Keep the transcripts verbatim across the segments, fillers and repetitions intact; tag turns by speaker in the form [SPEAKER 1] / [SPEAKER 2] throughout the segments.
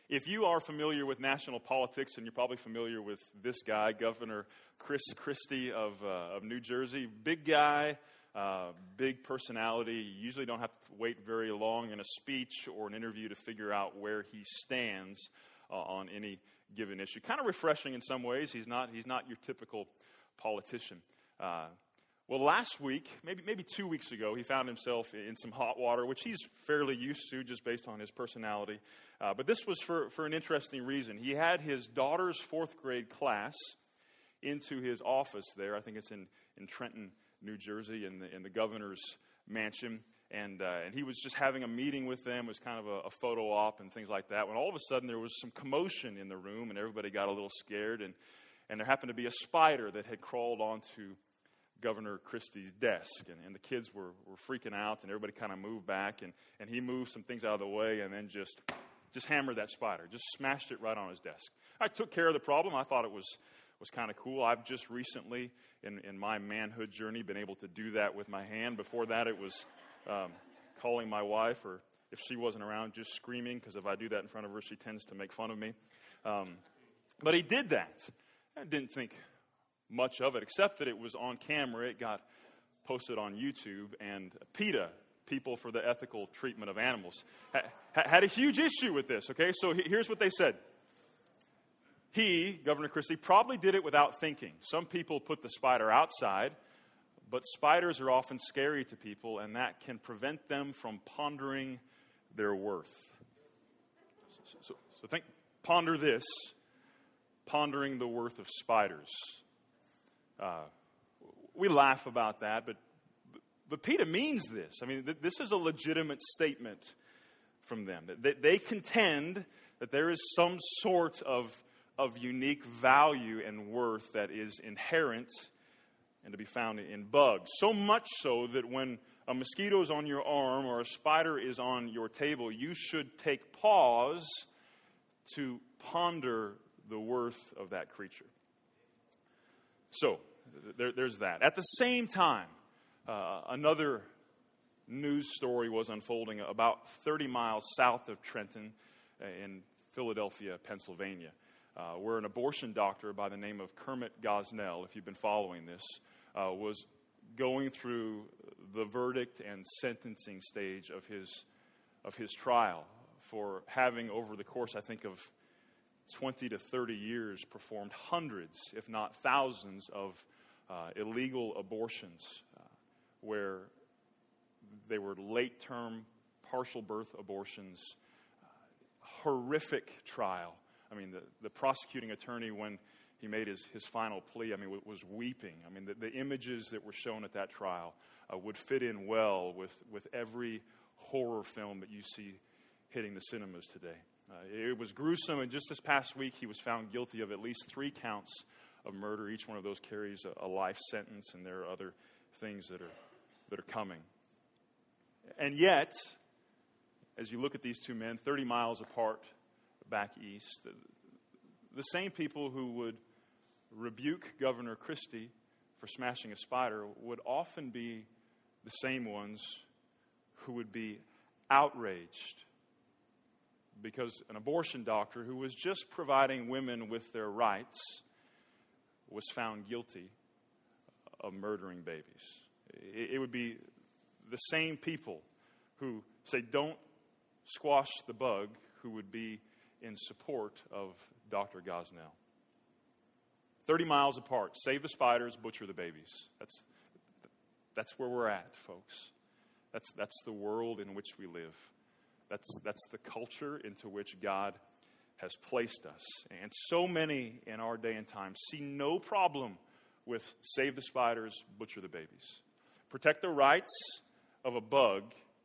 [SPEAKER 1] If you are familiar with national politics, and you're probably familiar with this guy, Governor Chris Christie of uh, of New Jersey, big guy, uh, big personality. You usually don't have to wait very long in a speech or an interview to figure out where he stands uh, on any given issue. Kind of refreshing in some ways. He's not he's not your typical politician. Uh, well, last week, maybe maybe two weeks ago, he found himself in some hot water, which he's fairly used to just based on his personality. Uh, but this was for, for an interesting reason. He had his daughter's fourth grade class into his office there. I think it's in, in Trenton, New Jersey, in the, in the governor's mansion. And uh, and he was just having a meeting with them. It was kind of a, a photo op and things like that, when all of a sudden there was some commotion in the room, and everybody got a little scared. And, and there happened to be a spider that had crawled onto Governor Christie's desk, and, and the kids were, were freaking out, and everybody kind of moved back, and, and he moved some things out of the way, and then just just hammered that spider, just smashed it right on his desk. I took care of the problem. I thought it was was kind of cool. I've just recently, in, in my manhood journey, been able to do that with my hand. Before that, it was um, calling my wife, or if she wasn't around, just screaming, because if I do that in front of her, she tends to make fun of me. Um, but he did that. I didn't think much of it, except that it was on camera. It got posted on YouTube, and PETA, People for the Ethical Treatment of Animals, ha- had a huge issue with this. Okay, so he- here's what they said. He, Governor Christie, probably did it without thinking. Some people put the spider outside, but spiders are often scary to people, and that can prevent them from pondering their worth. So, so, so think, ponder this, pondering the worth of spiders. Uh, we laugh about that, but but PETA means this. I mean, th- this is a legitimate statement from them. They, they contend that there is some sort of of unique value and worth that is inherent and to be found in bugs. So much so that when a mosquito is on your arm or a spider is on your table, you should take pause to ponder the worth of that creature. So, there, there's that. At the same time, uh, another news story was unfolding about thirty miles south of Trenton in Philadelphia, Pennsylvania, uh, where an abortion doctor by the name of Kermit Gosnell, if you've been following this, uh, was going through the verdict and sentencing stage of his of his trial for having, over the course, I think, of twenty to thirty years, performed hundreds, if not thousands, of uh, illegal abortions uh, where they were late-term, partial birth abortions. Uh, horrific trial. I mean, the, the prosecuting attorney, when he made his, his final plea, I mean, w- was weeping. I mean, the, the images that were shown at that trial uh, would fit in well with, with every horror film that you see hitting the cinemas today. Uh, it was gruesome, and just this past week, he was found guilty of at least three counts of murder. Each one of those carries a, a life sentence, and there are other things that are that are coming. And yet, as you look at these two men, thirty miles apart back east, the, the same people who would rebuke Governor Christie for smashing a spider would often be the same ones who would be outraged because an abortion doctor who was just providing women with their rights was found guilty of murdering babies. It would be the same people who say, don't squash the bug, who would be in support of Doctor Gosnell. thirty miles apart. Save the spiders, butcher the babies. That's that's where we're at, folks. That's that's the world in which we live. That's that's the culture into which God has placed us. And so many in our day and time see no problem with save the spiders, butcher the babies. Protect the rights of a bug,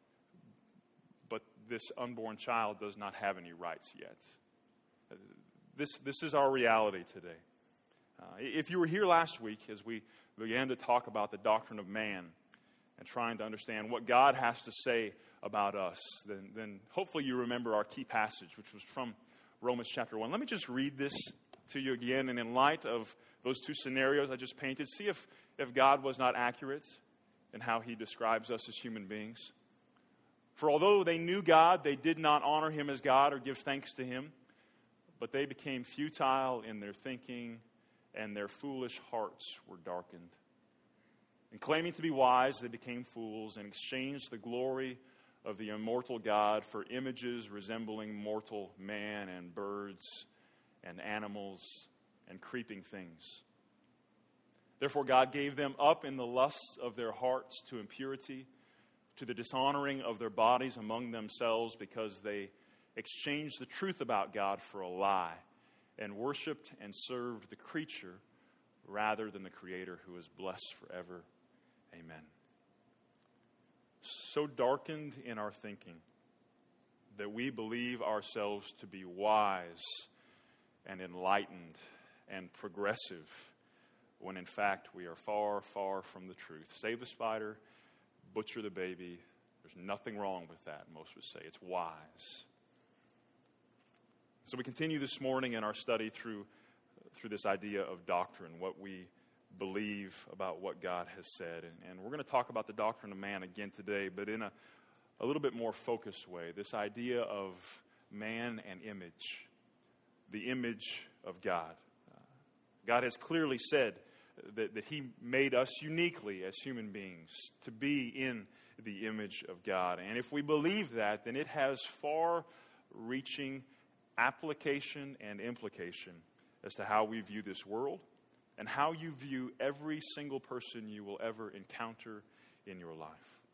[SPEAKER 1] but this unborn child does not have any rights yet. This, this is our reality today. Uh, if you were here last week as we began to talk about the doctrine of man and trying to understand what God has to say about us, then, then hopefully you remember our key passage, which was from Romans chapter one. Let me just read this to you again, and in light of those two scenarios I just painted, see if, if God was not accurate in how he describes us as human beings. For although they knew God, they did not honor him as God or give thanks to him, but they became futile in their thinking, and their foolish hearts were darkened. And claiming to be wise, they became fools and exchanged the glory of the immortal God for images resembling mortal man and birds and animals and creeping things. Therefore God gave them up in the lusts of their hearts to impurity, to the dishonoring of their bodies among themselves, because they exchanged the truth about God for a lie, and worshipped and served the creature rather than the Creator, who is blessed forever. Amen. So darkened in our thinking that we believe ourselves to be wise and enlightened and progressive, when in fact we are far, far from the truth. Save the spider, butcher the baby. There's nothing wrong with that, most would say. It's wise. So we continue this morning in our study through, through this idea of doctrine, what we believe about what God has said. And, and we're going to talk about the doctrine of man again today, but in a, a little bit more focused way. This idea of man and image, the image of God. Uh, God has clearly said that, that He made us uniquely as human beings to be in the image of God. And if we believe that, then it has far-reaching application and implication as to how we view this world and how you view every single person you will ever encounter in your life.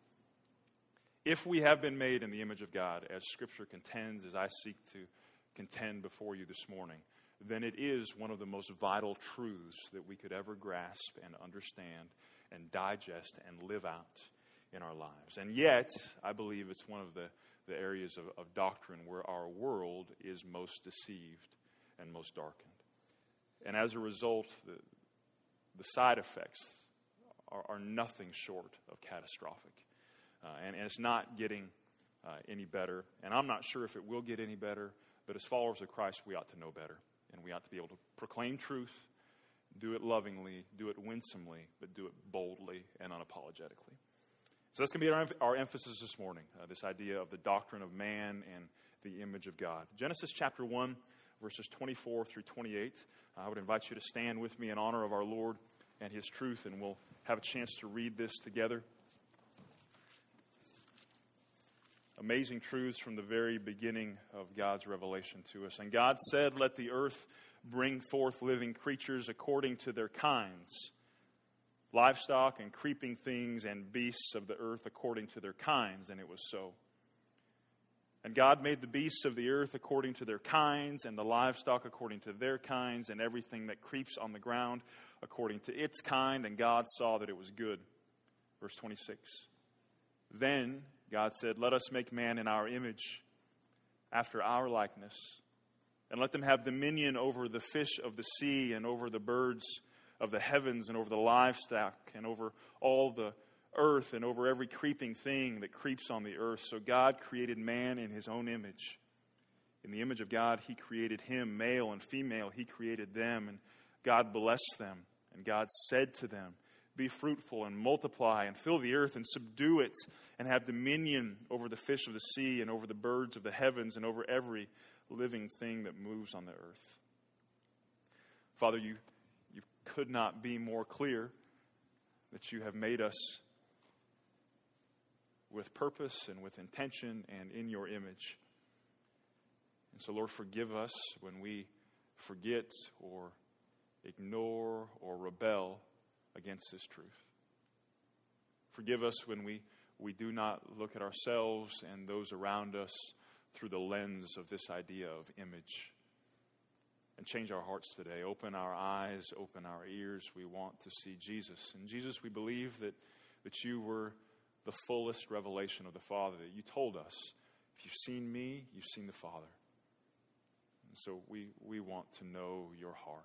[SPEAKER 1] If we have been made in the image of God, as Scripture contends, as I seek to contend before you this morning, then it is one of the most vital truths that we could ever grasp and understand and digest and live out in our lives. And yet, I believe it's one of the, the areas of, of doctrine where our world is most deceived and most darkened. And as a result, the, the side effects are, are nothing short of catastrophic. Uh, and, and it's not getting uh, any better. And I'm not sure if it will get any better, but as followers of Christ, we ought to know better. And we ought to be able to proclaim truth, do it lovingly, do it winsomely, but do it boldly and unapologetically. So that's going to be our, our emphasis this morning, uh, this idea of the doctrine of man and the image of God. Genesis chapter one, verses twenty-four through twenty-eight. I would invite you to stand with me in honor of our Lord and His truth, and we'll have a chance to read this together. Amazing truths from the very beginning of God's revelation to us. And God said, "Let the earth bring forth living creatures according to their kinds, livestock and creeping things and beasts of the earth according to their kinds." And it was so. And God made the beasts of the earth according to their kinds, and the livestock according to their kinds, and everything that creeps on the ground according to its kind. And God saw that it was good. Verse twenty-six. Then God said, "Let us make man in our image, after our likeness, and let them have dominion over the fish of the sea, and over the birds of the heavens, and over the livestock, and over all the earth, and over every creeping thing that creeps on the earth." So God created man in His own image. In the image of God, He created him, male and female, He created them. And God blessed them, and God said to them, "Be fruitful and multiply and fill the earth and subdue it, and have dominion over the fish of the sea and over the birds of the heavens and over every living thing that moves on the earth." Father, you, you could not be more clear that you have made us with purpose and with intention and in your image. And so, Lord, forgive us when we forget or ignore or rebel against this truth. Forgive us when we, we do not look at ourselves and those around us through the lens of this idea of image. And change our hearts today. Open our eyes, open our ears. We want to see Jesus. And Jesus, we believe that, that you were the fullest revelation of the Father, that you told us, if you've seen me, you've seen the Father. And so we, we want to know your heart.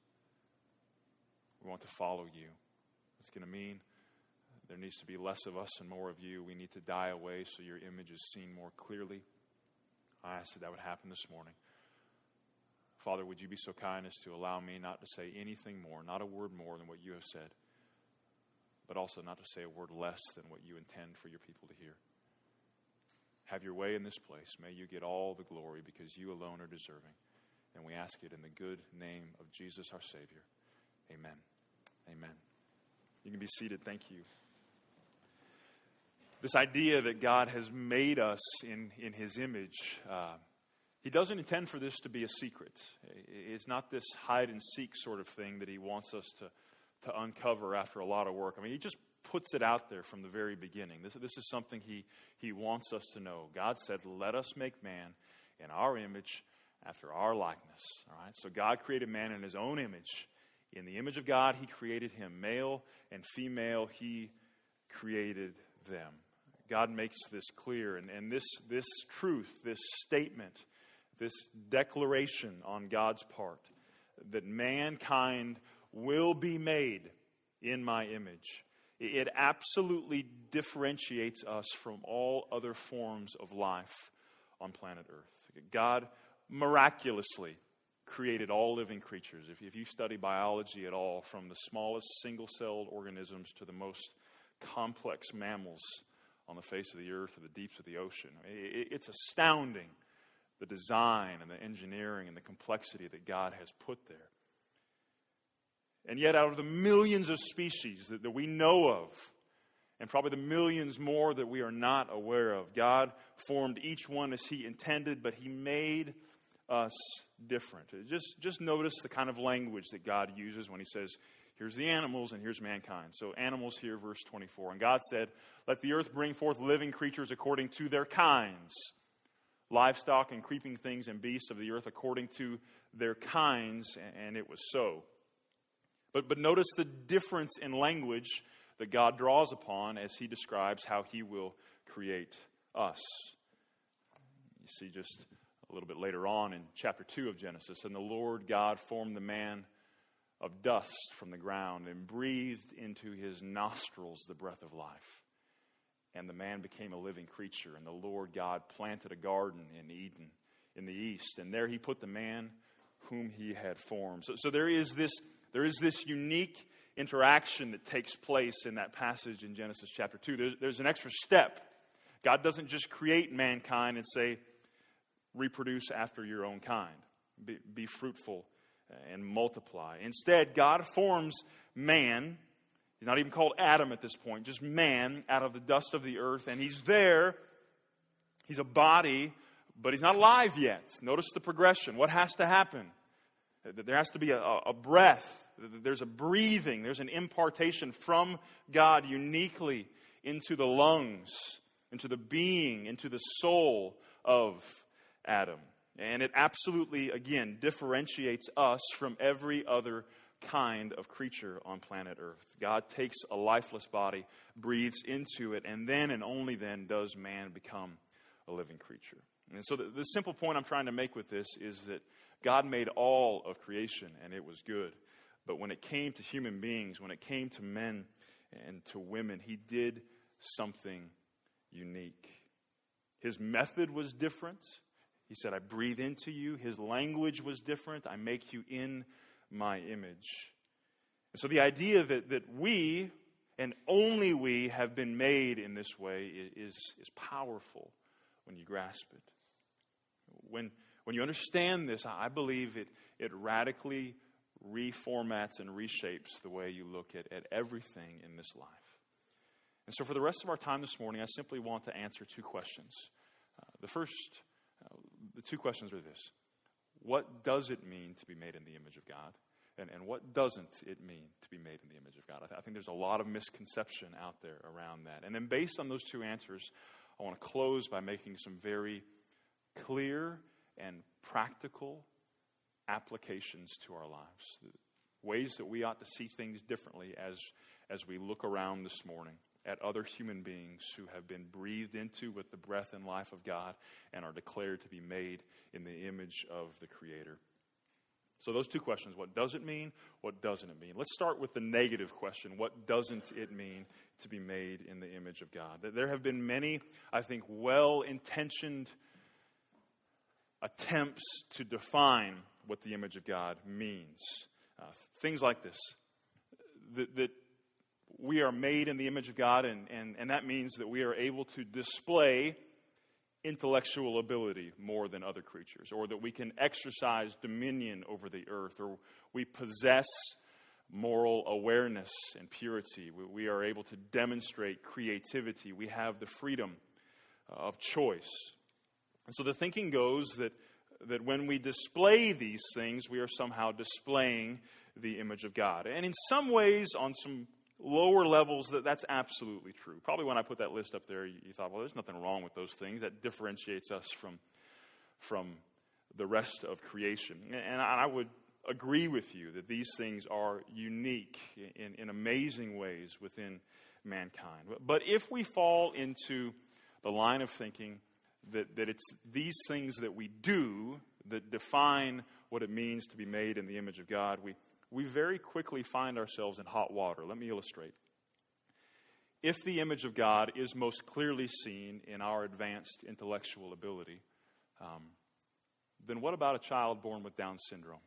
[SPEAKER 1] We want to follow you. It's going to mean there needs to be less of us and more of you. We need to die away so your image is seen more clearly. I ask that that would happen this morning. Father, would you be so kind as to allow me not to say anything more, not a word more than what you have said, but also not to say a word less than what you intend for your people to hear. Have your way in this place. May you get all the glory because you alone are deserving. And we ask it in the good name of Jesus, our Savior. Amen. Amen. You can be seated. Thank you. This idea that God has made us in, in His image, uh, He doesn't intend for this to be a secret. It's not this hide-and-seek sort of thing that He wants us to, to uncover after a lot of work. I mean, He just puts it out there from the very beginning. This, this is something he, he wants us to know. God said, let us make man in our image after our likeness. All right. So God created man in His own image. In the image of God, He created him. Male and female, He created them. God makes this clear. And, and this, this truth, this statement, this declaration on God's part, that mankind will be made in my image, it absolutely differentiates us from all other forms of life on planet Earth. God miraculously created all living creatures. If, if you study biology at all, from the smallest single-celled organisms to the most complex mammals on the face of the earth or the deeps of the ocean, it, it's astounding, the design and the engineering and the complexity that God has put there. And yet, out of the millions of species that, that we know of, and probably the millions more that we are not aware of, God formed each one as He intended, but He made us different. Just, just notice the kind of language that God uses when He says, here's the animals and here's mankind. So animals here, verse twenty-four. And God said, let the earth bring forth living creatures according to their kinds, livestock and creeping things and beasts of the earth according to their kinds. And it was so. But, but notice the difference in language that God draws upon as He describes how He will create us. You see just a little bit later on in chapter two of Genesis, and the Lord God formed the man of dust from the ground and breathed into his nostrils the breath of life. And the man became a living creature, and the Lord God planted a garden in Eden in the east, and there He put the man whom He had formed. So, so there is this there is this unique interaction that takes place in that passage in Genesis chapter two. There's, there's an extra step. God doesn't just create mankind and say, reproduce after your own kind. Be, be fruitful and multiply. Instead, God forms man. He's not even called Adam at this point, just man out of the dust of the earth. And he's there. He's a body, but he's not alive yet. Notice the progression. What has to happen? There has to be a, a breath. There's a breathing. There's an impartation from God uniquely into the lungs, into the being, into the soul of Adam. And it absolutely, again, differentiates us from every other kind of creature on planet Earth. God takes a lifeless body, breathes into it, and then and only then does man become a living creature. And so the, the simple point I'm trying to make with this is that God made all of creation, and it was good. But when it came to human beings, when it came to men and to women, He did something unique. His method was different. He said, I breathe into you. His language was different. I make you in my image. And so the idea that, that we, and only we, have been made in this way is, is powerful when you grasp it. When, when you understand this, I believe it, it radically reformats and reshapes the way you look at, at everything in this life. And so for the rest of our time this morning, I simply want to answer two questions. Uh, the first, uh, the two questions are this. What does it mean to be made in the image of God? And, and what doesn't it mean to be made in the image of God? I, th- I think there's a lot of misconception out there around that. And then based on those two answers, I want to close by making some very clear and practical applications to our lives. Ways that we ought to see things differently as, as we look around this morning at other human beings who have been breathed into with the breath and life of God and are declared to be made in the image of the Creator. So those two questions, what does it mean? What doesn't it mean? Let's start with the negative question. What doesn't it mean to be made in the image of God? There have been many, I think, well-intentioned attempts to define what the image of God means. Uh, things like this, that, that we are made in the image of God, and, and, and that means that we are able to display intellectual ability more than other creatures, or that we can exercise dominion over the earth, or we possess moral awareness and purity. We, we are able to demonstrate creativity. We have the freedom of choice. And so the thinking goes that, that when we display these things, we are somehow displaying the image of God. And in some ways, on some lower levels, that that's absolutely true. Probably when I put that list up there, you, you thought, well, there's nothing wrong with those things. That differentiates us from, from the rest of creation. And I, I would agree with you that these things are unique in, in amazing ways within mankind. But if we fall into the line of thinking that, that it's these things that we do that define what it means to be made in the image of God, we we very quickly find ourselves in hot water. Let me illustrate. If the image of God is most clearly seen in our advanced intellectual ability, um, then what about a child born with Down syndrome?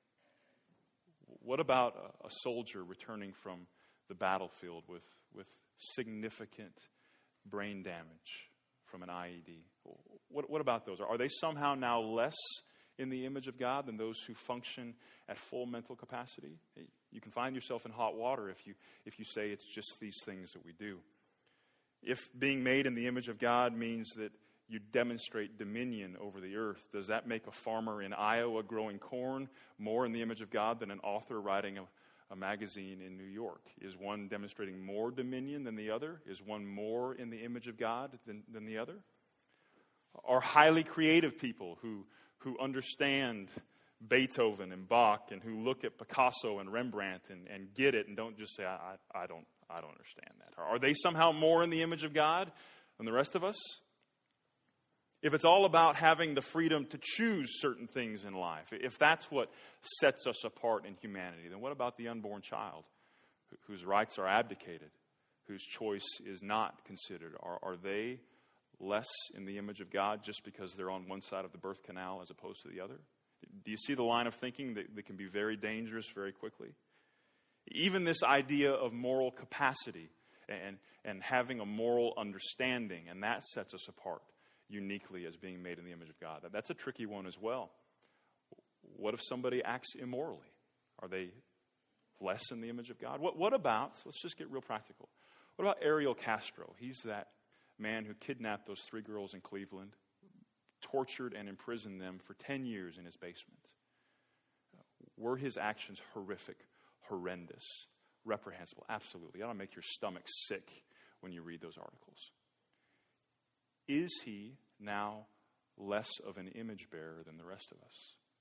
[SPEAKER 1] What about a, a soldier returning from the battlefield with, with significant brain damage from an I E D? What, what about those? Are they somehow now less in the image of God than those who function at full mental capacity? You can find yourself in hot water if you if you say it's just these things that we do. If being made in the image of God means that you demonstrate dominion over the earth, does that make a farmer in Iowa growing corn more in the image of God than an author writing a, a magazine in New York? Is one demonstrating more dominion than the other? Is one more in the image of God than, than the other? Are highly creative people who who understand Beethoven and Bach and who look at Picasso and Rembrandt and, and get it and don't just say, I, I, I don't I don't understand that. Are they somehow more in the image of God than the rest of us? If it's all about having the freedom to choose certain things in life, if that's what sets us apart in humanity, then what about the unborn child whose rights are abdicated, whose choice is not considered? Are, are they less in the image of God just because they're on one side of the birth canal as opposed to the other? Do you see the line of thinking that, that can be very dangerous very quickly? Even this idea of moral capacity and, and having a moral understanding, and that sets us apart uniquely as being made in the image of God. That's a tricky one as well. What if somebody acts immorally? Are they less in the image of God? What, what about, let's just get real practical. What about Ariel Castro? He's that man who kidnapped those three girls in Cleveland, tortured and imprisoned them for ten years in his basement. Were his actions horrific, horrendous, reprehensible? Absolutely. That'll make your stomach sick when you read those articles. Is he now less of an image bearer than the rest of us?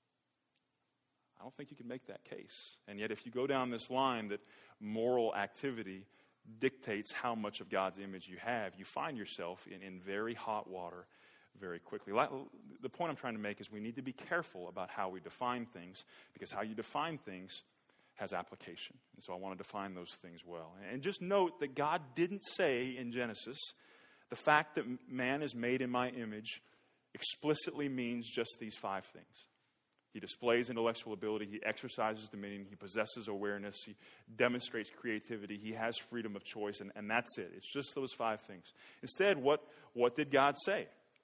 [SPEAKER 1] I don't think you can make that case. And yet if you go down this line that moral activity dictates how much of God's image you have, you find yourself in, in very hot water very quickly. The point I'm trying to make is we need to be careful about how we define things, because how you define things has application. And so I want to define those things well. And just note that God didn't say in Genesis, the fact that man is made in my image explicitly means just these five things. He displays intellectual ability, he exercises dominion, he possesses awareness, he demonstrates creativity, he has freedom of choice, and, and that's it. It's just those five things. Instead, what, what did God say?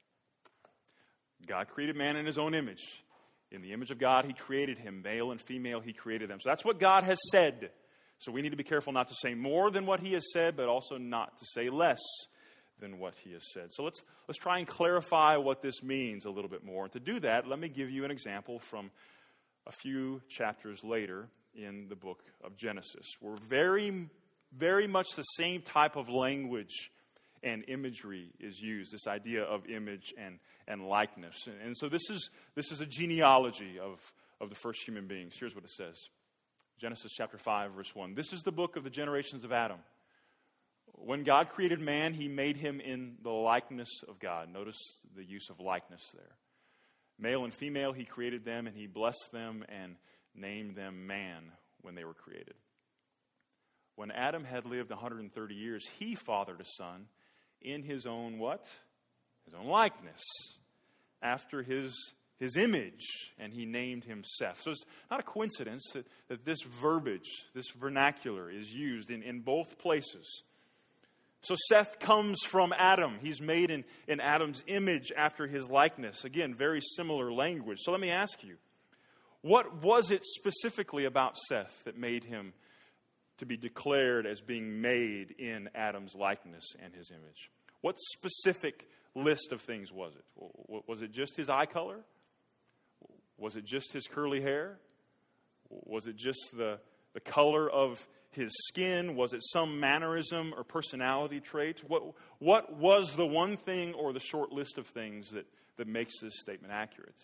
[SPEAKER 1] God created man in his own image. In the image of God, he created him. Male and female, he created them. So that's what God has said. So we need to be careful not to say more than what he has said, but also not to say less than what he has said. So let's let's try and clarify what this means a little bit more. And to do that, let me give you an example from a few chapters later in the book of Genesis, where very, very much the same type of language and imagery is used, this idea of image and, and likeness. And, and so this is this is a genealogy of, of the first human beings. Here's what it says. Genesis chapter five, verse one. This is the book of the generations of Adam. When God created man, he made him in the likeness of God. Notice the use of likeness there. Male and female, he created them, and he blessed them and named them man when they were created. When Adam had lived one hundred thirty years, he fathered a son in his own what? His own likeness, after his, his image, and he named him Seth. So it's not a coincidence that, that this verbiage, this vernacular is used in, in both places So Seth comes from Adam. He's made in, in Adam's image after his likeness. Again, very similar language. So let me ask you, what was it specifically about Seth that made him to be declared as being made in Adam's likeness and his image? What specific list of things was it? Was it just his eye color? Was it just his curly hair? Was it just the, the color of his skin? Was it some mannerism or personality trait? What, what was the one thing or the short list of things that, that makes this statement accurate?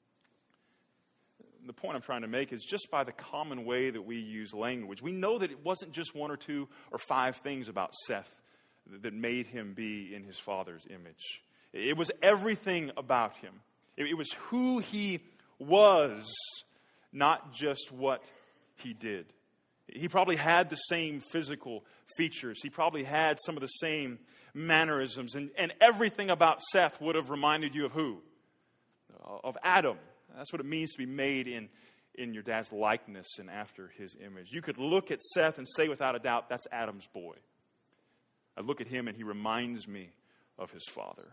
[SPEAKER 1] The point I'm trying to make is just by the common way that we use language, we know that it wasn't just one or two or five things about Seth that made him be in his father's image. It was everything about him. It was who he was, not just what he did. He probably had the same physical features. He probably had some of the same mannerisms. And, and everything about Seth would have reminded you of who? Of Adam. That's what it means to be made in, in your dad's likeness and after his image. You could look at Seth and say without a doubt, that's Adam's boy. I look at him and he reminds me of his father.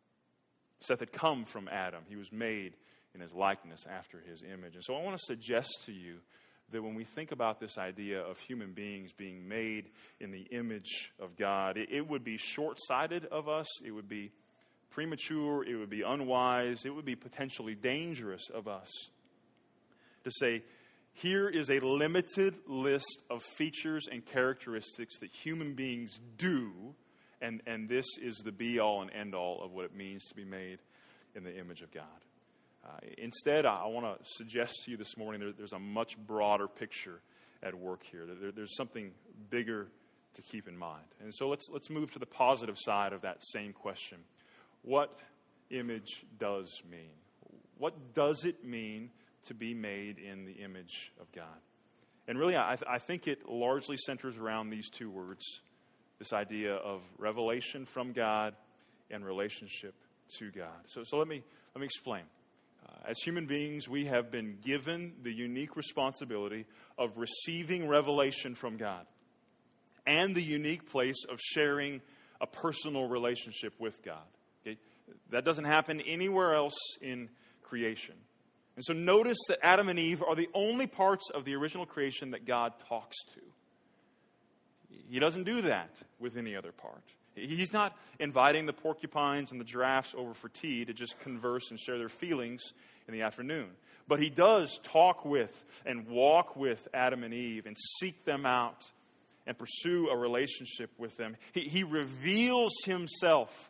[SPEAKER 1] Seth had come from Adam. He was made in his likeness after his image. And so I want to suggest to you that when we think about this idea of human beings being made in the image of God, it, it would be short-sighted of us. It would be premature. It would be unwise. It would be potentially dangerous of us to say, here is a limited list of features and characteristics that human beings do, and, and this is the be-all and end-all of what it means to be made in the image of God. Uh, instead, I want to suggest to you this morning there, there's a much broader picture at work here. There, there's something bigger to keep in mind. And so let's let's move to the positive side of that same question. What image does mean? What does it mean to be made in the image of God? And really, I, I think it largely centers around these two words, this idea of revelation from God and relationship to God. So, so let me let me explain. Uh, as human beings, we have been given the unique responsibility of receiving revelation from God and the unique place of sharing a personal relationship with God. Okay? That doesn't happen anywhere else in creation. And so notice that Adam and Eve are the only parts of the original creation that God talks to. He doesn't do that with any other part. He's not inviting the porcupines and the giraffes over for tea to just converse and share their feelings in the afternoon. But he does talk with and walk with Adam and Eve and seek them out and pursue a relationship with them. He, he reveals himself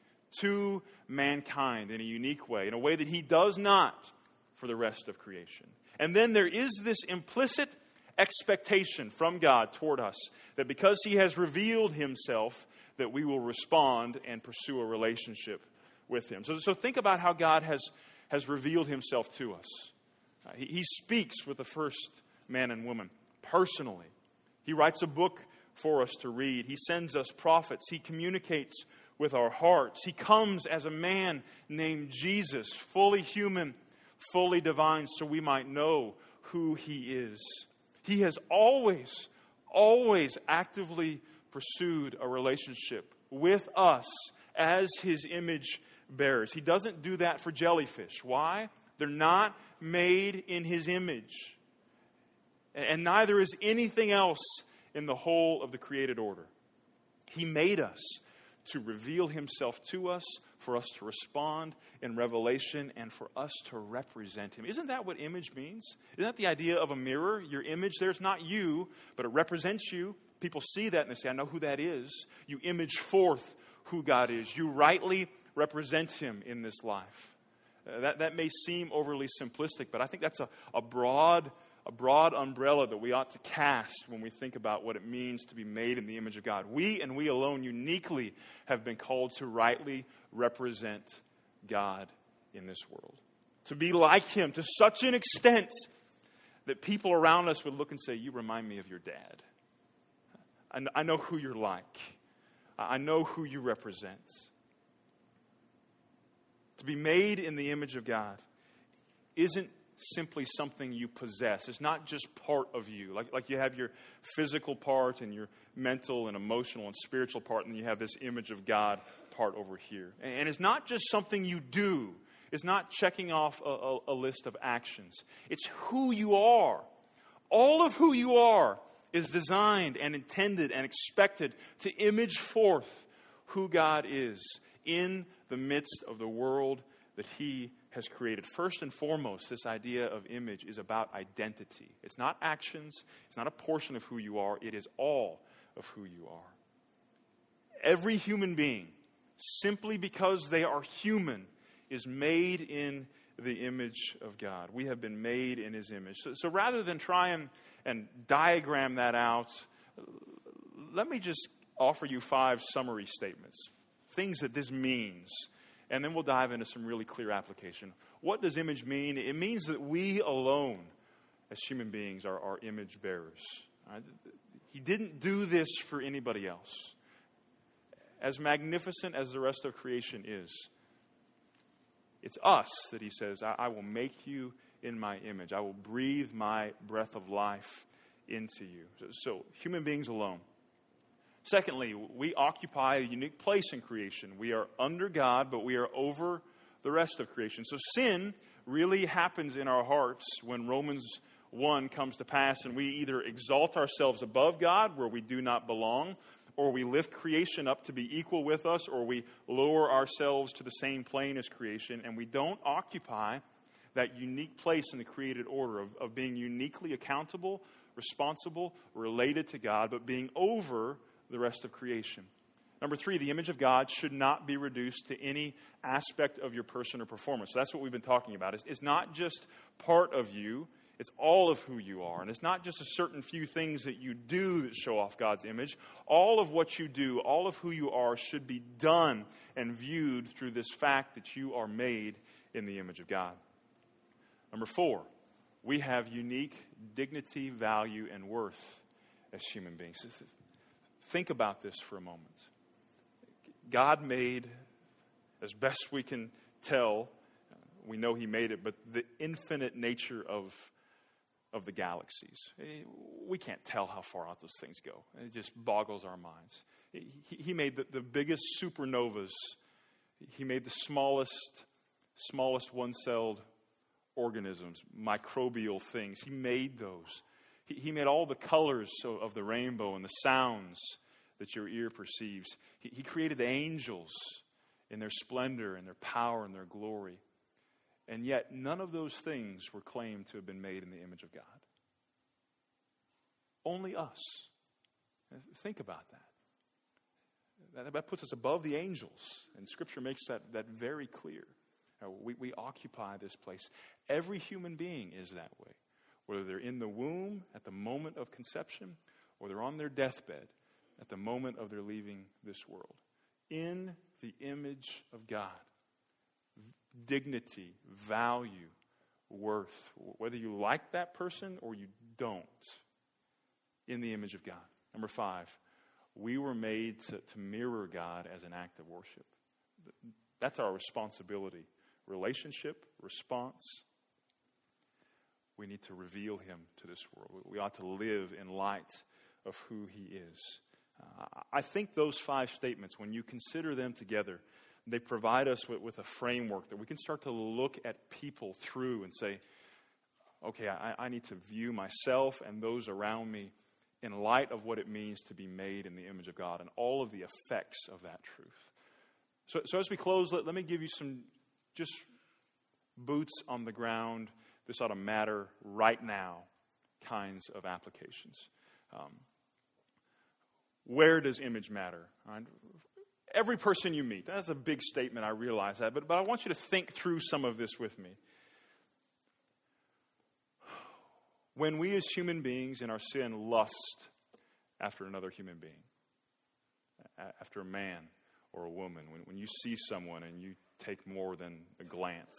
[SPEAKER 1] to mankind in a unique way, in a way that he does not for the rest of creation. And then there is this implicit expectation from God toward us that because he has revealed himself, that we will respond and pursue a relationship with him. So, so think about how God has, has revealed himself to us. Uh, he, he speaks with the first man and woman personally. He writes a book for us to read. He sends us prophets. He communicates with our hearts. He comes as a man named Jesus, fully human, fully divine, so we might know who he is. He has always, always actively pursued a relationship with us as his image bearers. He doesn't do that for jellyfish. Why? They're not made in his image. And neither is anything else in the whole of the created order. He made us to reveal himself to us, for us to respond in revelation, and for us to represent him. Isn't that what image means? Isn't that the idea of a mirror? Your image there is not you, but it represents you. People see that and they say, I know who that is. You image forth who God is. You rightly represent him in this life. Uh, that, that may seem overly simplistic, but I think that's a, a broad a broad umbrella that we ought to cast when we think about what it means to be made in the image of God. We and we alone uniquely have been called to rightly represent God in this world. To be like him to such an extent that people around us would look and say, you remind me of your dad. I know who you're like. I know who you represent. To be made in the image of God isn't simply something you possess. It's not just part of you. Like, like you have your physical part and your mental and emotional and spiritual part, and you have this image of God part over here. And, and it's not just something you do. It's not checking off a, a, a list of actions. It's who you are. All of who you are is designed and intended and expected to image forth who God is in the midst of the world that He has created. First and foremost, this idea of image is about identity. It's not actions. It's not a portion of who you are. It is all of who you are. Every human being, simply because they are human, is made in the image of God. We have been made in His image. So, so rather than try and, and diagram that out, let me just offer you five summary statements, things that this means, and then we'll dive into some really clear application. What does image mean? It means that we alone, as human beings, are, are image bearers. Right? He didn't do this for anybody else. As magnificent as the rest of creation is, it's us that He says, I, I will make you in my image. I will breathe my breath of life into you. So, so human beings alone. Secondly, we occupy a unique place in creation. We are under God, but we are over the rest of creation. So sin really happens in our hearts when Romans one comes to pass, and we either exalt ourselves above God, where we do not belong, or we lift creation up to be equal with us, or we lower ourselves to the same plane as creation, and we don't occupy that unique place in the created order of, of being uniquely accountable, responsible, related to God, but being over the rest of creation. Number three, the image of God should not be reduced to any aspect of your person or performance. So that's what we've been talking about. It's, it's not just part of you. It's all of who you are. And it's not just a certain few things that you do that show off God's image. All of what you do, all of who you are, should be done and viewed through this fact that you are made in the image of God. Number four, we have unique dignity, value, and worth as human beings. Think about this for a moment. God made, as best we can tell, we know He made it, but the infinite nature of, of the galaxies. We can't tell how far out those things go. It just boggles our minds. He, he made the, the biggest supernovas. He made the smallest, smallest one-celled organisms, microbial things. He made those. He, he made all the colors of, of the rainbow and the sounds that your ear perceives. He, he created the angels in their splendor and their power and their glory. And yet, none of those things were claimed to have been made in the image of God. Only us. Think about that. That, that puts us above the angels. And Scripture makes that, that very clear. We, we occupy this place. Every human being is that way. Whether they're in the womb at the moment of conception, or they're on their deathbed at the moment of their leaving this world. In the image of God. Dignity, value, worth. Whether you like that person or you don't. In the image of God. Number five, we were made to, to mirror God as an act of worship. That's our responsibility. Relationship, response. We need to reveal Him to this world. We ought to live in light of who He is. Uh, I think those five statements, when you consider them together, they provide us with, with a framework that we can start to look at people through and say, okay, I, I need to view myself and those around me in light of what it means to be made in the image of God and all of the effects of that truth. So, so as we close, let, let me give you some just boots on the ground, this ought to matter right now kinds of applications. Um, where does image matter? Right? Every person you meet. That's a big statement, I realize that. But, but I want you to think through some of this with me. When we as human beings in our sin lust after another human being, after a man or a woman, when, when you see someone and you take more than a glance,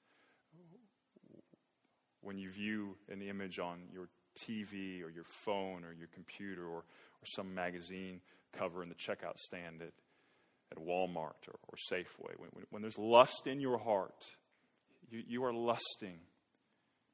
[SPEAKER 1] when you view an image on your T V or your phone or your computer or, or some magazine cover in the checkout stand at, at Walmart or, or Safeway, when, when, when there's lust in your heart, you, you are lusting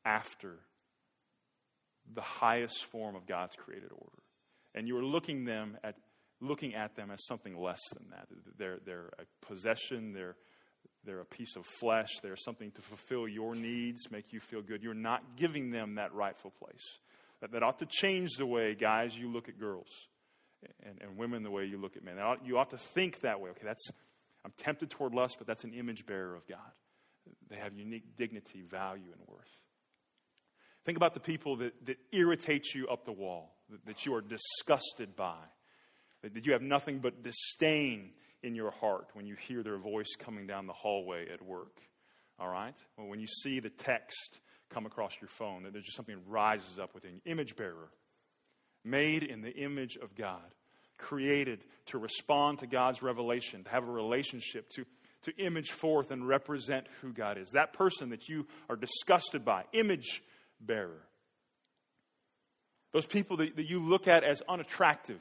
[SPEAKER 1] after the highest form of God's created order. And you are looking them at looking at them as something less than that. They're they're a possession, they're they're a piece of flesh, they're something to fulfill your needs, make you feel good. You're not giving them that rightful place. That, that ought to change the way, guys, you look at girls, and, and women the way you look at men. Ought, you ought to think that way. Okay, that's I'm tempted toward lust, but that's an image bearer of God. They have unique dignity, value, and worth. Think about the people that, that irritate you up the wall, that, that you are disgusted by, that, that you have nothing but disdain in your heart when you hear their voice coming down the hallway at work. All right? Well, when you see the text come across your phone, that there's just something that rises up within you. Image bearer, made in the image of God, created to respond to God's revelation, to have a relationship, to, to image forth and represent who God is. That person that you are disgusted by, image bearer. Those people that, that you look at as unattractive.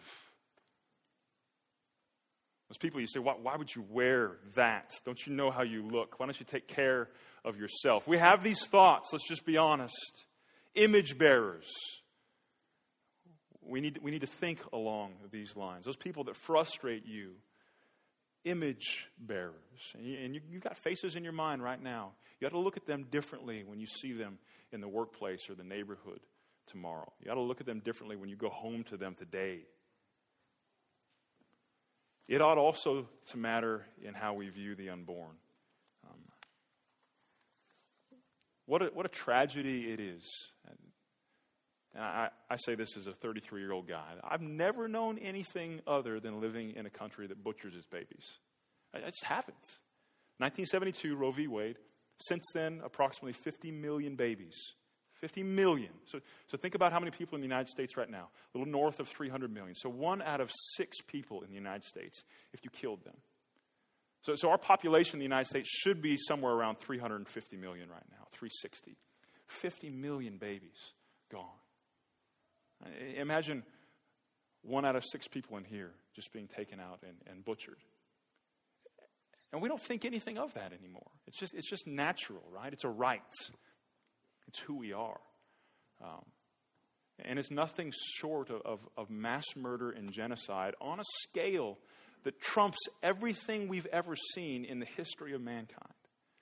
[SPEAKER 1] Those people you say, why, why would you wear that? Don't you know how you look? Why don't you take care of yourself? We have these thoughts, let's just be honest. Image bearers. We need, we need to think along these lines. Those people that frustrate you, image bearers. And, you, and you, you've got faces in your mind right now. You got to look at them differently when you see them in the workplace or the neighborhood tomorrow. You got to look at them differently when you go home to them today. It ought also to matter in how we view the unborn. Um, what a, what a tragedy it is. And I, I say this as a thirty-three-year-old guy. I've never known anything other than living in a country that butchers its babies. I, I just haven't. nineteen seventy-two, Roe v. Wade. Since then, approximately fifty million babies. fifty million. So, so think about how many people in the United States right now. A little north of three hundred million. So one out of six people in the United States if you killed them. So, so our population in the United States should be somewhere around three hundred fifty million right now, three hundred sixty. fifty million babies gone. Imagine one out of six people in here just being taken out and, and butchered. And we don't think anything of that anymore. It's just it's just natural, right? It's a right. It's who we are. Um, and it's nothing short of, of, of mass murder and genocide on a scale that trumps everything we've ever seen in the history of mankind.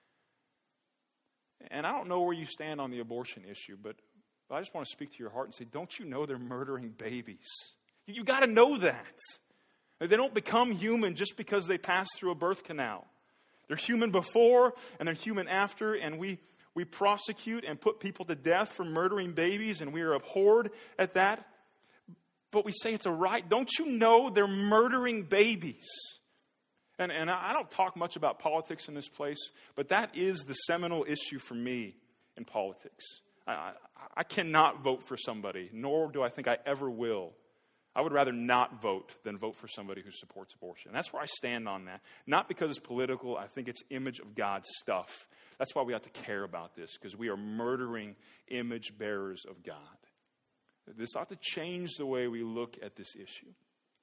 [SPEAKER 1] And I don't know where you stand on the abortion issue, but I just want to speak to your heart and say, don't you know they're murdering babies? You, you got to know that. They don't become human just because they pass through a birth canal. They're human before and they're human after, and we, we prosecute and put people to death for murdering babies, and we are abhorred at that. But we say it's a right. Don't you know they're murdering babies? And, and I don't talk much about politics in this place, but that is the seminal issue for me in politics. I, I cannot vote for somebody, nor do I think I ever will. I would rather not vote than vote for somebody who supports abortion. And that's where I stand on that. Not because it's political. I think it's image of God stuff. That's why we have to care about this, because we are murdering image bearers of God. This ought to change the way we look at this issue.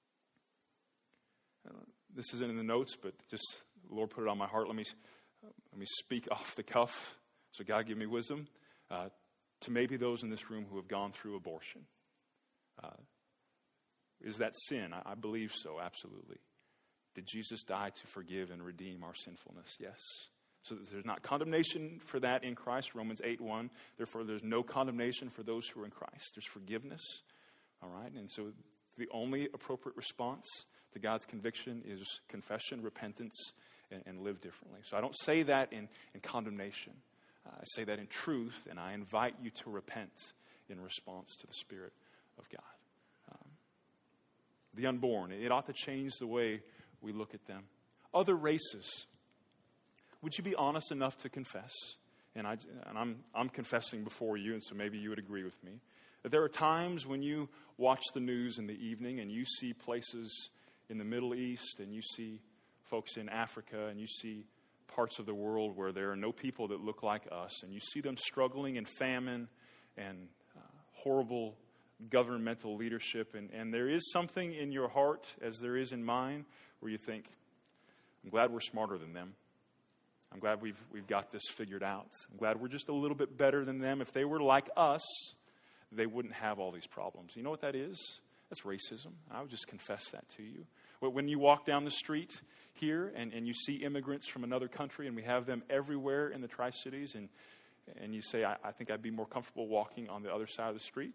[SPEAKER 1] Uh, this isn't in the notes, but just the Lord put it on my heart. Let me, let me speak off the cuff. So God give me wisdom. Uh, to maybe those in this room who have gone through abortion. Uh, is that sin? I, I believe so, absolutely. Did Jesus die to forgive and redeem our sinfulness? Yes. So there's not condemnation for that in Christ, Romans eight one. Therefore, there's no condemnation for those who are in Christ. There's forgiveness, all right? And so the only appropriate response to God's conviction is confession, repentance, and, and live differently. So I don't say that in, in condemnation. I say that in truth, and I invite you to repent in response to the Spirit of God. Um, the unborn, it ought to change the way we look at them. Other races, would you be honest enough to confess? And, I, and I'm, I'm confessing before you, and so maybe you would agree with me, that there are times when you watch the news in the evening and you see places in the Middle East, and you see folks in Africa, and you see parts of the world where there are no people that look like us, and you see them struggling in famine and uh, horrible governmental leadership, and, and there is something in your heart, as there is in mine, where you think, I'm glad we're smarter than them. I'm glad we've we've got this figured out. I'm glad we're just a little bit better than them. If they were like us, they wouldn't have all these problems. You know what that is? That's racism. I would just confess that to you. When you walk down the street here and, and you see immigrants from another country, and we have them everywhere in the Tri-Cities, and, and you say, I, I think I'd be more comfortable walking on the other side of the street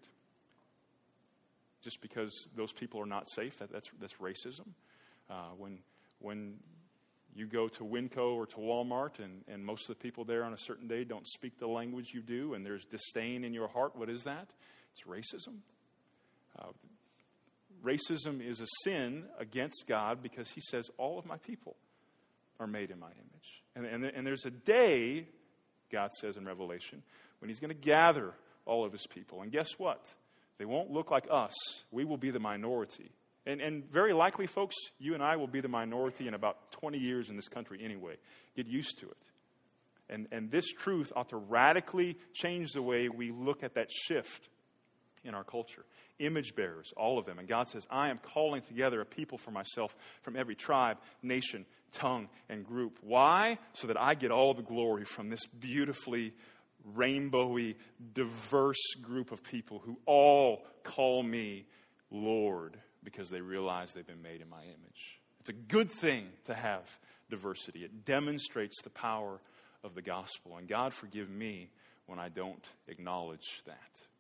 [SPEAKER 1] just because those people are not safe. That, that's, that's racism. Uh, when, when you go to Winco or to Walmart, and, and most of the people there on a certain day don't speak the language you do, and there's disdain in your heart, what is that? It's racism. Uh, Racism is a sin against God because he says all of my people are made in my image. And, and, and there's a day, God says in Revelation, when he's going to gather all of his people. And guess what? They won't look like us. We will be the minority. And, and very likely, folks, you and I will be the minority in about twenty years in this country anyway. Get used to it. And, and this truth ought to radically change the way we look at that shift in our culture. Image bearers, all of them. And God says, I am calling together a people for myself from every tribe, nation, tongue, and group. Why? So that I get all the glory from this beautifully rainbowy, diverse group of people who all call me Lord because they realize they've been made in my image. It's a good thing to have diversity. It demonstrates the power of the gospel. And God forgive me when I don't acknowledge that.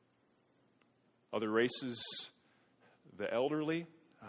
[SPEAKER 1] Other races, the elderly. Uh,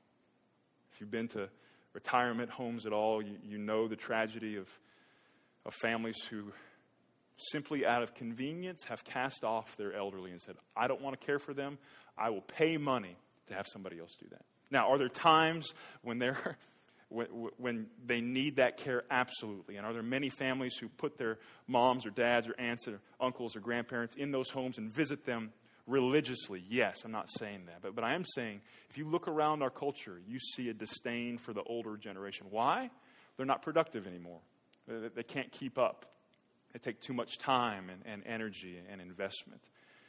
[SPEAKER 1] if you've been to retirement homes at all, you, you know the tragedy of, of families who simply out of convenience have cast off their elderly and said, I don't want to care for them. I will pay money to have somebody else do that. Now, are there times when they're when, when they need that care? Absolutely. And are there many families who put their moms or dads or aunts or uncles or grandparents in those homes and visit them religiously? Yes, I'm not saying that. But, but I am saying, if you look around our culture, you see a disdain for the older generation. Why? They're not productive anymore. They, they can't keep up. They take too much time and, and energy and investment.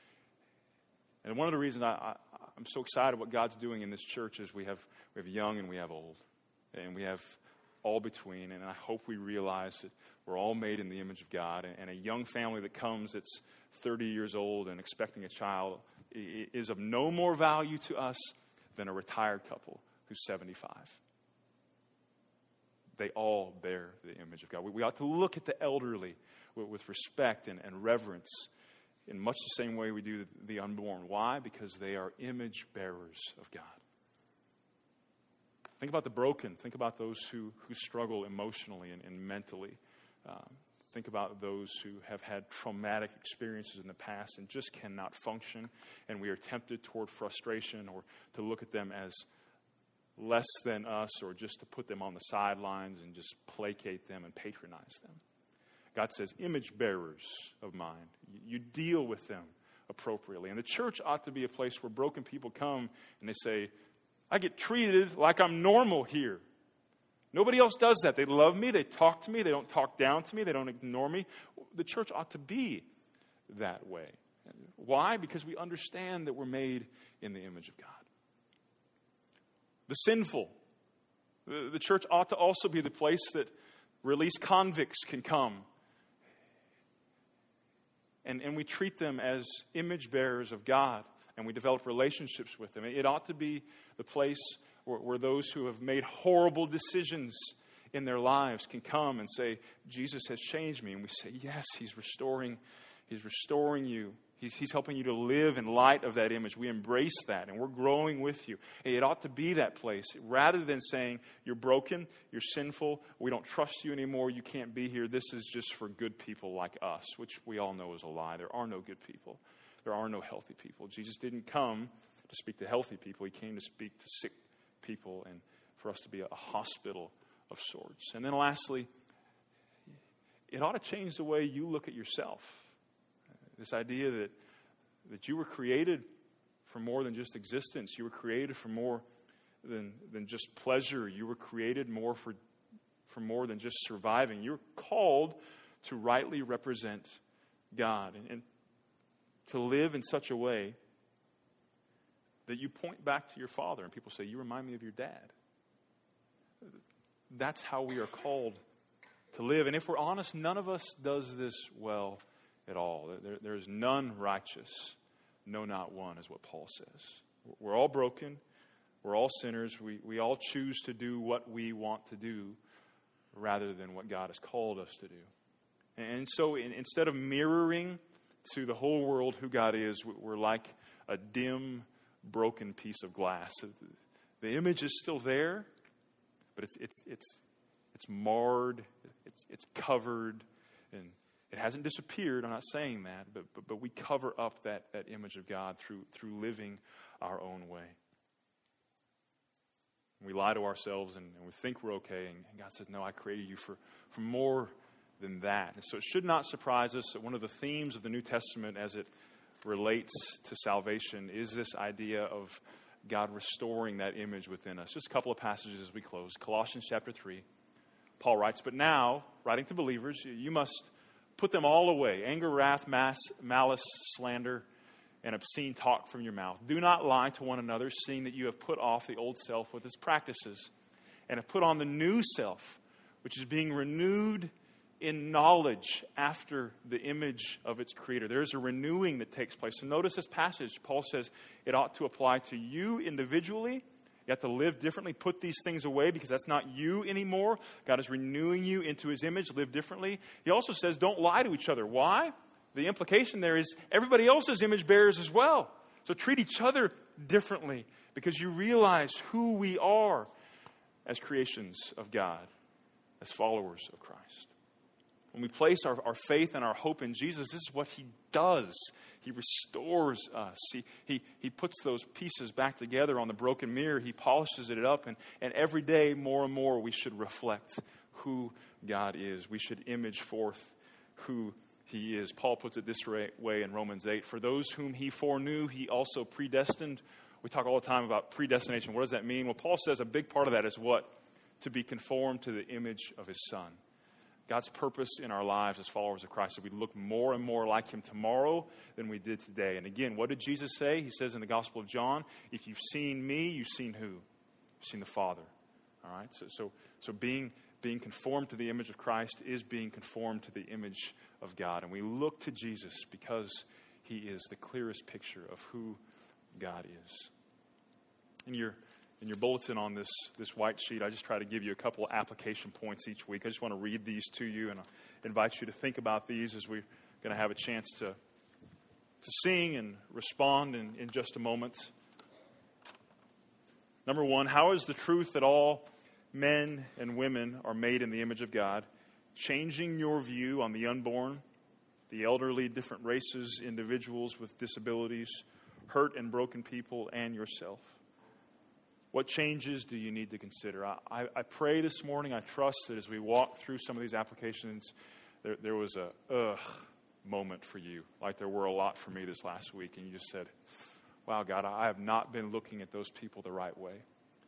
[SPEAKER 1] And one of the reasons I, I, I'm so excited what God's doing in this church is we have we have young and we have old. And we have all between. And I hope we realize that we're all made in the image of God. And, and a young family that comes that's thirty years old and expecting a child is of no more value to us than a retired couple who's seventy-five. They all bear the image of God. We, we ought to look at the elderly with, with respect and, and reverence in much the same way we do the, the unborn. Why? Because they are image bearers of God. Think about the broken. Think about those who, who struggle emotionally and, and mentally. Um, Think about those who have had traumatic experiences in the past and just cannot function, and we are tempted toward frustration or to look at them as less than us or just to put them on the sidelines and just placate them and patronize them. God says, image bearers of mine, you deal with them appropriately. And the church ought to be a place where broken people come and they say, I get treated like I'm normal here. Nobody else does that. They love me. They talk to me. They don't talk down to me. They don't ignore me. The church ought to be that way. Why? Because we understand that we're made in the image of God. The sinful. The church ought to also be the place that released convicts can come. And, and we treat them as image bearers of God. And we develop relationships with them. It ought to be the place where, where those who have made horrible decisions in their lives can come and say, Jesus has changed me. And we say, yes, he's restoring, he's restoring you. He's, he's helping you to live in light of that image. We embrace that, and we're growing with you. It ought to be that place. Rather than saying, you're broken, you're sinful, we don't trust you anymore, you can't be here, this is just for good people like us, which we all know is a lie. There are no good people. There are no healthy people. Jesus didn't come to speak to healthy people. He came to speak to sick people and for us to be a hospital of sorts. And then lastly, it ought to change the way you look at yourself. This idea that, that you were created for more than just existence. You were created for more than, than just pleasure. You were created more for, for more than just surviving. You're called to rightly represent God and, and to live in such a way that you point back to your Father and people say, you remind me of your dad. That's how we are called to live. And if we're honest, none of us does this well at all. There, there is none righteous, no, not one, is what Paul says. We're all broken. We're all sinners. We, we all choose to do what we want to do rather than what God has called us to do. And so in, instead of mirroring to the whole world who God is, we're like a dim, broken piece of glass. The image is still there, but it's it's it's it's marred, it's it's covered, and it hasn't disappeared. I'm not saying that, but but, but we cover up that, that image of God through through living our own way. We lie to ourselves and, and we think we're okay, and, and God says, no, I created you for, for more than that. And so it should not surprise us that one of the themes of the New Testament as it relates to salvation is this idea of God restoring that image within us. Just a couple of passages as we close. Colossians chapter three, Paul writes, but now, writing to believers, you must put them all away. Anger, wrath, mass, malice, slander, and obscene talk from your mouth. Do not lie to one another, seeing that you have put off the old self with its practices, and have put on the new self, which is being renewed in knowledge after the image of its creator. There's a renewing that takes place. So notice this passage. Paul says it ought to apply to you individually. You have to live differently. Put these things away because that's not you anymore. God is renewing you into his image. Live differently. He also says don't lie to each other. Why? The implication there is everybody else's image bearers as well. So treat each other differently because you realize who we are as creations of God, as followers of Christ. When we place our, our faith and our hope in Jesus, this is what he does. He restores us. He, he, he puts those pieces back together on the broken mirror. He polishes it up. And, and every day, more and more, we should reflect who God is. We should image forth who he is. Paul puts it this way in Romans eight. For those whom he foreknew, he also predestined. We talk all the time about predestination. What does that mean? Well, Paul says a big part of that is what? To be conformed to the image of his Son. God's purpose in our lives as followers of Christ is that we look more and more like him tomorrow than we did today. And again, what did Jesus say? He says in the Gospel of John, if you've seen me, you've seen who? You've seen the Father. All right? So so, so being, being conformed to the image of Christ is being conformed to the image of God. And we look to Jesus because he is the clearest picture of who God is. In your In your bulletin on this, this white sheet, I just try to give you a couple of application points each week. I just want to read these to you, and I invite you to think about these as we're going to have a chance to, to sing and respond in, in just a moment. Number one, how is the truth that all men and women are made in the image of God changing your view on the unborn, the elderly, different races, individuals with disabilities, hurt and broken people, and yourself? What changes do you need to consider? I, I, I pray this morning, I trust that as we walk through some of these applications, there, there was a ugh moment for you, like there were a lot for me this last week, and you just said, wow, God, I have not been looking at those people the right way.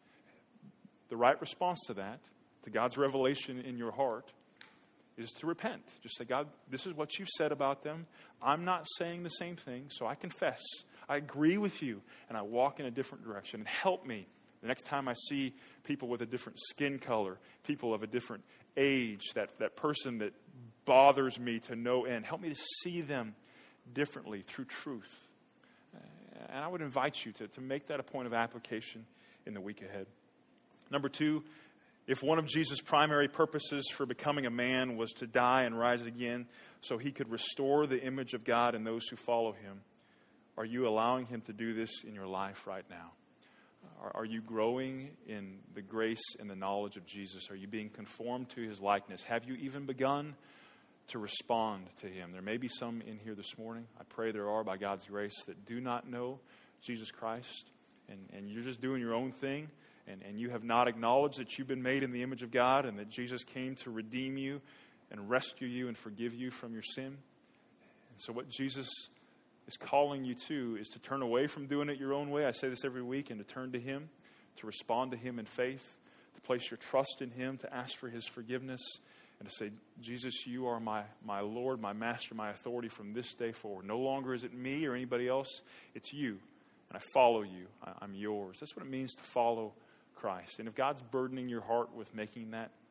[SPEAKER 1] The right response to that, to God's revelation in your heart, is to repent. Just say, God, this is what you've said about them. I'm not saying the same thing, so I confess. I agree with you, and I walk in a different direction. And help me the next time I see people with a different skin color, people of a different age, that, that person that bothers me to no end, help me to see them differently through truth. And I would invite you to, to make that a point of application in the week ahead. Number two, if one of Jesus' primary purposes for becoming a man was to die and rise again so he could restore the image of God in those who follow him, are you allowing him to do this in your life right now? Are, are you growing in the grace and the knowledge of Jesus? Are you being conformed to his likeness? Have you even begun to respond to him? There may be some in here this morning, I pray there are by God's grace, that do not know Jesus Christ, and, and you're just doing your own thing, and, and you have not acknowledged that you've been made in the image of God and that Jesus came to redeem you and rescue you and forgive you from your sin. And so what Jesus is calling you to is to turn away from doing it your own way. I say this every week, and to turn to him, to respond to him in faith, to place your trust in him, to ask for his forgiveness, and to say, Jesus, you are my, my Lord, my master, my authority from this day forward. No longer is it me or anybody else. It's you, and I follow you. I, I'm yours. That's what it means to follow Christ. And if God's burdening your heart with making that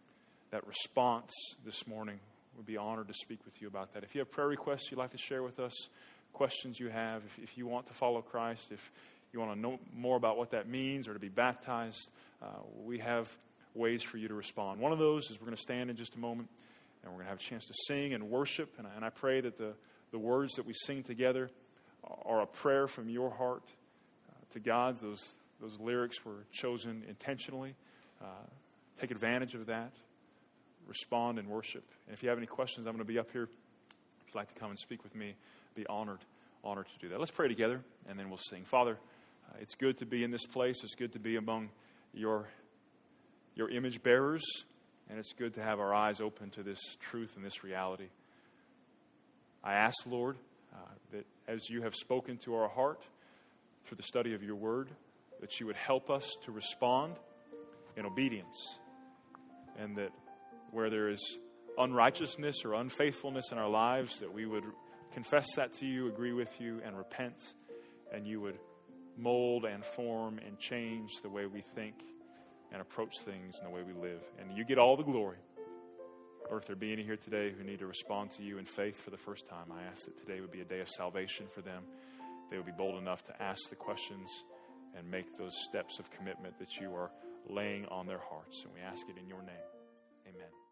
[SPEAKER 1] that response this morning. We'd be honored to speak with you about that. If you have prayer requests you'd like to share with us, questions you have, if, if you want to follow Christ, if you want to know more about what that means or to be baptized, uh, we have ways for you to respond. One of those is we're going to stand in just a moment, and we're going to have a chance to sing and worship. And I, and I pray that the, the words that we sing together are a prayer from your heart uh, to God's. Those, those lyrics were chosen intentionally. Uh, take advantage of that. Respond and worship. And if you have any questions, I'm going to be up here. If you'd like to come and speak with me, be honored, honored to do that. Let's pray together, and then we'll sing. Father, uh, it's good to be in this place. It's good to be among your, your image bearers, and it's good to have our eyes open to this truth and this reality. I ask, Lord, uh, that as you have spoken to our heart through the study of your word, that you would help us to respond in obedience, and that where there is unrighteousness or unfaithfulness in our lives, that we would confess that to you, agree with you, and repent, and you would mold and form and change the way we think and approach things and the way we live. And you get all the glory. Or if there be any here today who need to respond to you in faith for the first time, I ask that today would be a day of salvation for them. They would be bold enough to ask the questions and make those steps of commitment that you are laying on their hearts. And we ask it in your name. Amen.